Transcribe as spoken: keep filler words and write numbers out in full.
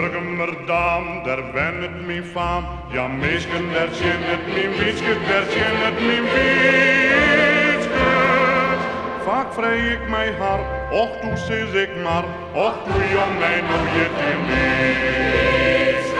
Burgemerdam, daar ben het mijn faam. Ja, meesken, daar zin het mijn wietske, daar zin het mijn wietske. Vaak vrij ik mij hart, och toe zis ik maar, och toe jong mij nog je te